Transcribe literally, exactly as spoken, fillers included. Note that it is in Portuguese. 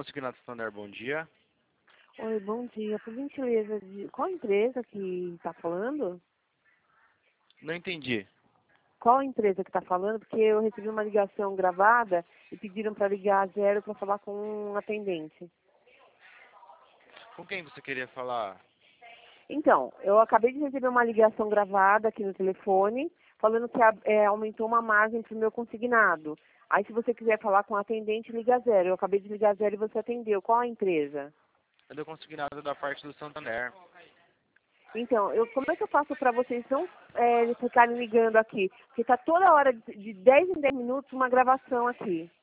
Consignado Santander, bom dia. Oi, bom dia. Por gentileza, de qual empresa que está falando? Não entendi. Qual empresa que está falando? Porque eu recebi uma ligação gravada e pediram para ligar a zero para falar com um atendente. Com quem você queria falar? Então, eu acabei de receber uma ligação gravada aqui no telefone, falando que a- é, aumentou uma margem para o meu consignado. Aí, se você quiser falar com o atendente, liga a zero. Eu acabei de ligar a zero e você atendeu. Qual a empresa? É do consignado da parte do Santander. Então, eu, como é que eu faço para vocês não é, ficarem ligando aqui? Porque está toda hora, de de dez em dez minutos, uma gravação aqui.